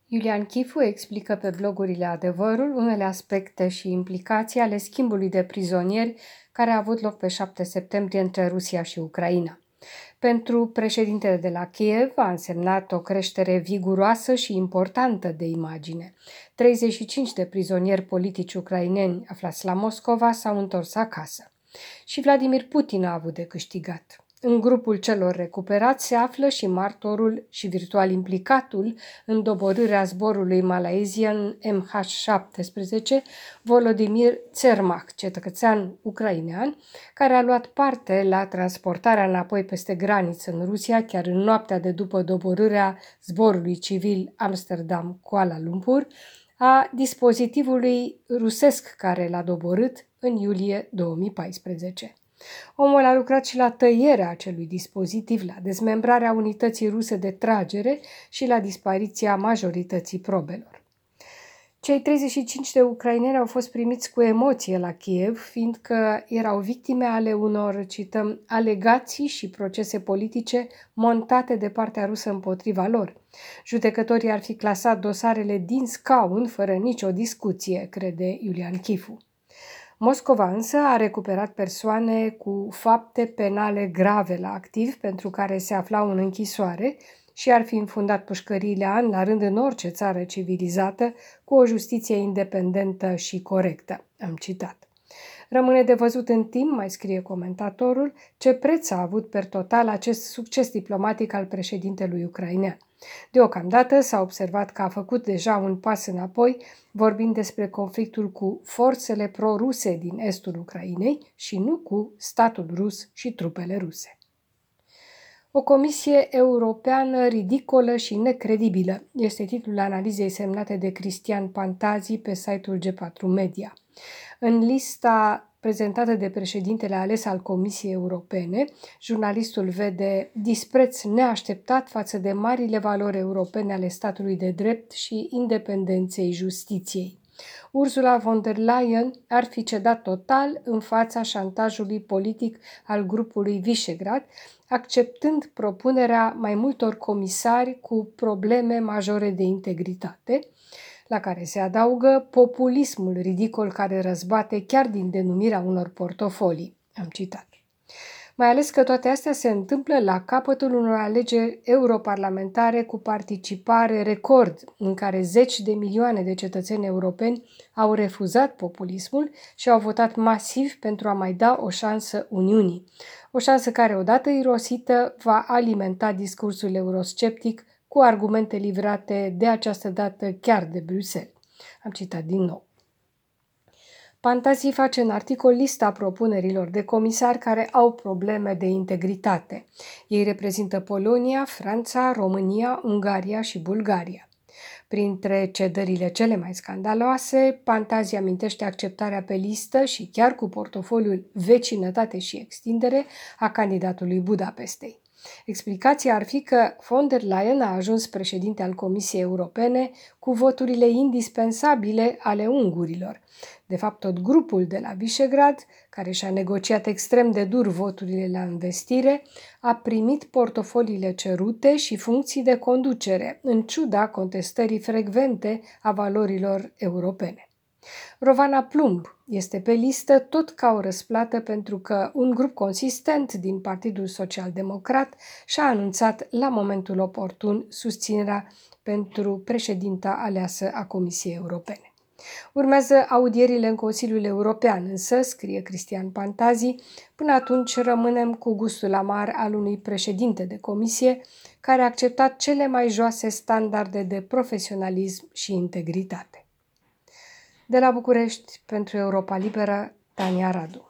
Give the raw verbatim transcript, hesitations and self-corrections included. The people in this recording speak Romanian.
Iulian Chifu explică pe blogurile Adevărul unele aspecte și implicații ale schimbului de prizonieri care a avut loc pe șapte septembrie între Rusia și Ucraina. Pentru președintele de la Kiev a însemnat o creștere viguroasă și importantă de imagine. treizeci și cinci de prizonieri politici ucraineni aflați la Moscova s-au întors acasă. Și Vladimir Putin a avut de câștigat. În grupul celor recuperați se află și martorul și virtual implicatul în doborârea zborului Malaysian M H șaptesprezece, Volodymyr Tsermak, cetățean ucrainean, care a luat parte la transportarea înapoi peste graniță în Rusia chiar în noaptea de după doborârea zborului civil Amsterdam-Kuala Lumpur, a dispozitivului rusesc care l-a doborât în iulie două mii paisprezece. Omul a lucrat și la tăierea acelui dispozitiv, la dezmembrarea unității ruse de tragere și la dispariția majorității probelor. Cei treizeci și cinci de ucraineni au fost primiți cu emoție la Kiev, fiindcă erau victime ale unor, cităm, alegații și procese politice montate de partea rusă împotriva lor. Judecătorii ar fi clasat dosarele din scaun fără nicio discuție, crede Iulian Chifu. Moscova însă a recuperat persoane cu fapte penale grave la activ pentru care se aflau în închisoare și ar fi înfundat pușcăriile an la rând în orice țară civilizată cu o justiție independentă și corectă. Am citat. Rămâne de văzut în timp, mai scrie comentatorul, ce preț a avut per total acest succes diplomatic al președintelui ucrainean. Deocamdată s-a observat că a făcut deja un pas înapoi, vorbind despre conflictul cu forțele pro-ruse din estul Ucrainei și nu cu statul rus și trupele ruse. O comisie europeană ridicolă și necredibilă este titlul analizei semnate de Cristian Pantazi pe site-ul G patru Media. În lista prezentată de președintele ales al Comisiei Europene, jurnalistul vede dispreț neașteptat față de marile valori europene ale statului de drept și independenței justiției. Ursula von der Leyen ar fi cedat total în fața șantajului politic al grupului Visegrad, acceptând propunerea mai multor comisari cu probleme majore de integritate, la care se adaugă populismul ridicol care răzbate chiar din denumirea unor portofolii. Am citat. Mai ales că toate astea se întâmplă la capătul unor alegeri europarlamentare cu participare record, în care zeci de milioane de cetățeni europeni au refuzat populismul și au votat masiv pentru a mai da o șansă Uniunii. O șansă care, odată irosită, va alimenta discursul eurosceptic cu argumente livrate de această dată chiar de Bruxelles. Am citat din nou. Pantazi face în articol lista propunerilor de comisari care au probleme de integritate. Ei reprezintă Polonia, Franța, România, Ungaria și Bulgaria. Printre cedările cele mai scandaloase, Pantazi amintește acceptarea pe listă și chiar cu portofoliul vecinătate și extindere a candidatului Budapestei. Explicația ar fi că von der Leyen a ajuns președinte al Comisiei Europene cu voturile indispensabile ale ungurilor. De fapt, tot grupul de la Visegrad, care și-a negociat extrem de dur voturile la investire, a primit portofoliile cerute și funcții de conducere, în ciuda contestării frecvente a valorilor europene. Rovana Plumb este pe listă tot ca o răsplată pentru că un grup consistent din Partidul Social Democrat și-a anunțat la momentul oportun susținerea pentru președinta aleasă a Comisiei Europene. Urmează audierile în Consiliul European, însă, scrie Cristian Pantazi, până atunci rămânem cu gustul amar al unui președinte de comisie care a acceptat cele mai joase standarde de profesionalism și integritate. De la București, pentru Europa Liberă, Tania Radu.